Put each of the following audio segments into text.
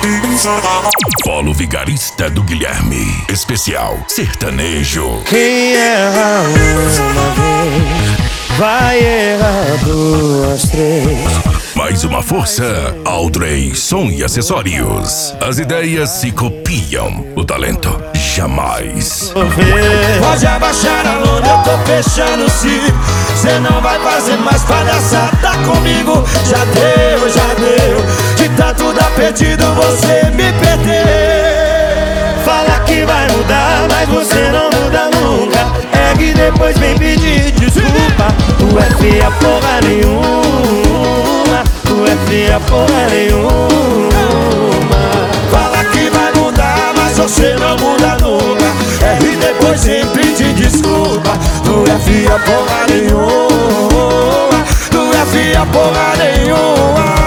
Polo Vigarista do Guilherme. Especial sertanejo. Quem erra uma vez vai errar duas, três. Mais uma força, Aldrey Som e Acessórios. As ideias se copiam, o talento jamais. Pode abaixar a lona, eu tô fechando o ciclo. Cê não vai fazer mais palhaçada comigo. Já deu. De tanto dar perdido, você me perdeu. Fala que vai mudar, mas você não muda nunca. É que depois vem pedir desculpa. Tu é feia porra nenhuma. Tu é feia porra nenhuma. Fala que vai mudar, mas você não muda nunca. É e depois vem pedir desculpa. Tu é feia porra nenhuma. Tu é feia porra nenhuma.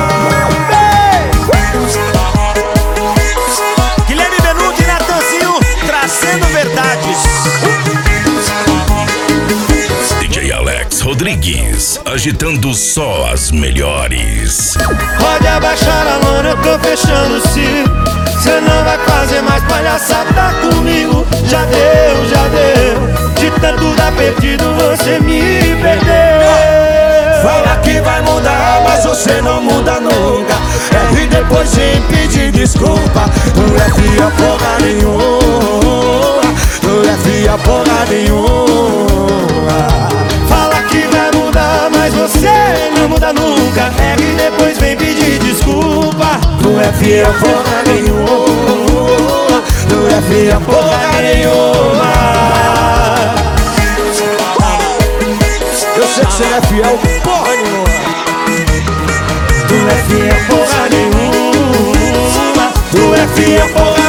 DJ Alex Rodrigues, agitando só as melhores. Pode abaixar a lona, eu tô fechando o ciclo. Cê não vai fazer mais palhaçada comigo. Já deu. De tanto dar perdido, você me perdeu. Fala que vai mudar, mas você não muda nunca. É e depois vem pedir desculpa. Tu é fia porra nenhuma. Tu é fia porra nenhuma. Fala que vai mudar, mas você não muda nunca. É e depois vem pedir desculpa. Tu é fia porra nenhuma. Tu é fia porra nenhuma. Eu sei que você é fiel porra nenhuma. Tu é fiel porra nenhuma. Tu é fiel porra nenhuma.